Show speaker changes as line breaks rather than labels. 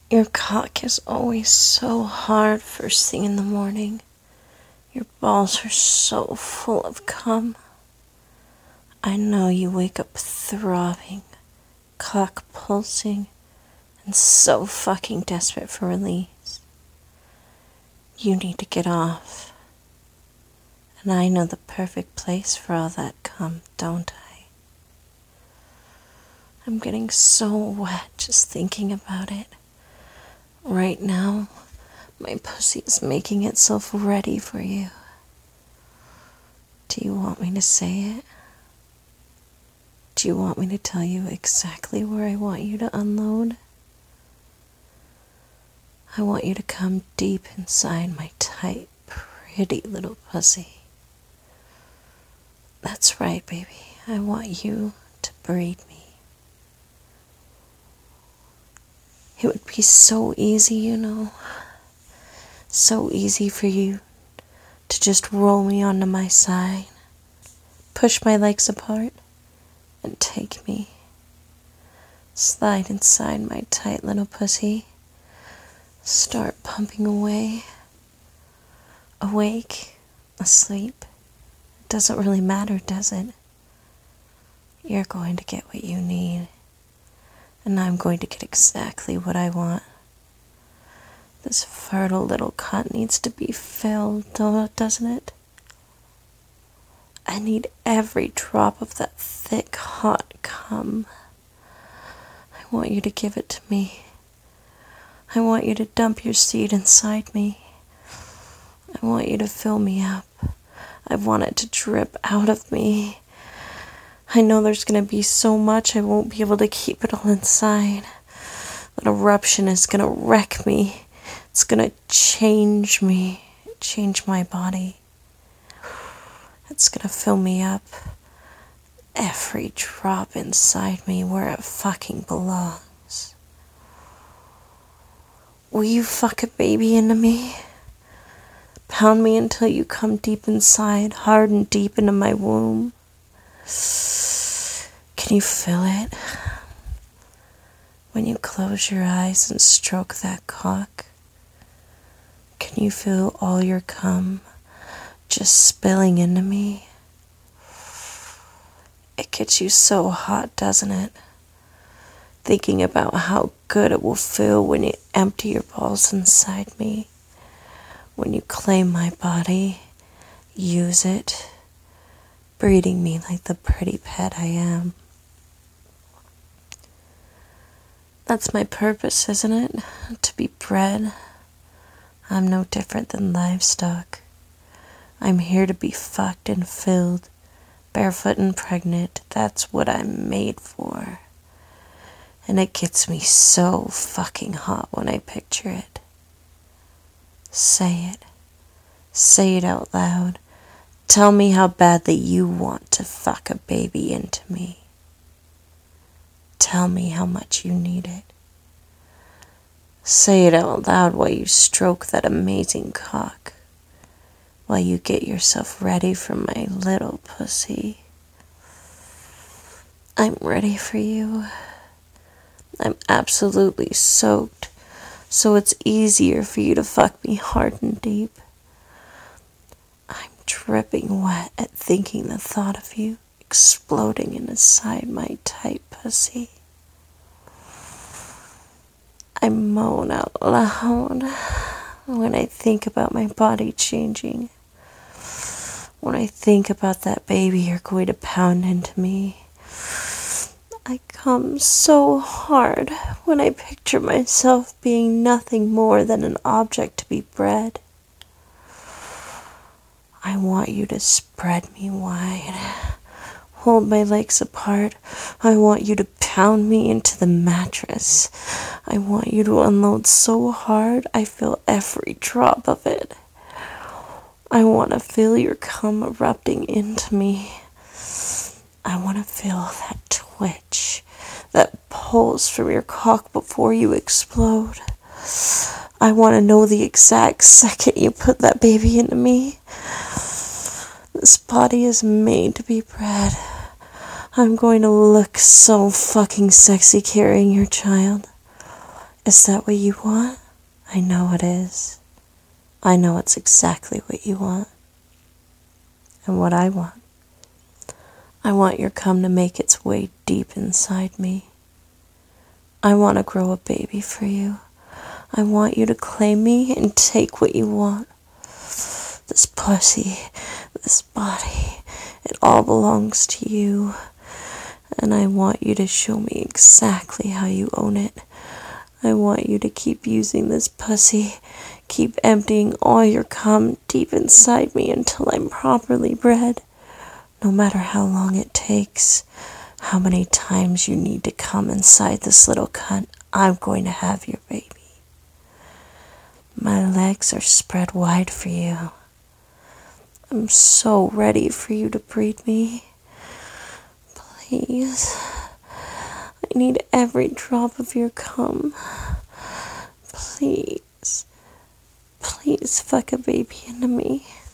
Your cock is always so hard first thing in the morning. Your balls are so full of cum. I know you wake up throbbing, cock pulsing, and so fucking desperate for release. You need to get off. And I know the perfect place for all that cum, don't I? I'm getting so wet just thinking about it. Right now, my pussy is making itself ready for you. Do you want me to say it? Do you want me to tell you exactly where I want you to unload? I want you to come deep inside my tight, pretty little pussy. That's right, baby. I want you to breed me. It would be so easy, you know. So easy for you to just roll me onto my side, push my legs apart, and take me. Slide inside my tight little pussy. Start pumping away. Awake, asleep. It doesn't really matter, does it? You're going to get what you need. And I'm going to get exactly what I want. This fertile little cunt needs to be filled, doesn't it? I need every drop of that thick, hot cum. I want you to give it to me. I want you to dump your seed inside me. I want you to fill me up. I want it to drip out of me. I know there's going to be so much I won't be able to keep it all inside. That eruption is going to wreck me. It's going to change me, change my body. It's going to fill me up. Every drop inside me where it fucking belongs. Will you fuck a baby into me? Pound me until you come deep inside, hard and deep into my womb. Can you feel it? When you close your eyes and stroke that cock, can you feel all your cum just spilling into me? It gets you so hot, doesn't it? Thinking about how good it will feel when you empty your balls inside me. When you claim my body, use it, breeding me like the pretty pet I am. That's my purpose, isn't it? To be bred. I'm no different than livestock. I'm here to be fucked and filled, barefoot and pregnant. That's what I'm made for. And it gets me so fucking hot when I picture it. Say it. Say it out loud. Tell me how badly you want to fuck a baby into me. Tell me how much you need it. Say it out loud while you stroke that amazing cock. While you get yourself ready for my little pussy. I'm ready for you. I'm absolutely soaked, so it's easier for you to fuck me hard and deep. I'm dripping wet at thinking the thought of you exploding inside my tight pussy. I moan out loud when I think about my body changing. When I think about that baby you're going to pound into me. I come so hard when I picture myself being nothing more than an object to be bred. I want you to spread me wide. Hold my legs apart. I want you to pound me into the mattress. I want you to unload so hard I feel every drop of it. I want to feel your cum erupting into me. I want to feel that twitch, that pulse from your cock before you explode. I want to know the exact second you put that baby into me. This body is made to be bred. I'm going to look so fucking sexy carrying your child. Is that what you want? I know it is. I know it's exactly what you want. And what I want. I want your cum to make its way deep inside me. I want to grow a baby for you. I want you to claim me and take what you want. This pussy, this body, it all belongs to you. And I want you to show me exactly how you own it. I want you to keep using this pussy, keep emptying all your cum deep inside me until I'm properly bred. No matter how long it takes, how many times you need to come inside this little cunt, I'm going to have your baby. My legs are spread wide for you. I'm so ready for you to breed me. Please. I need every drop of your cum. Please. Please fuck a baby into me.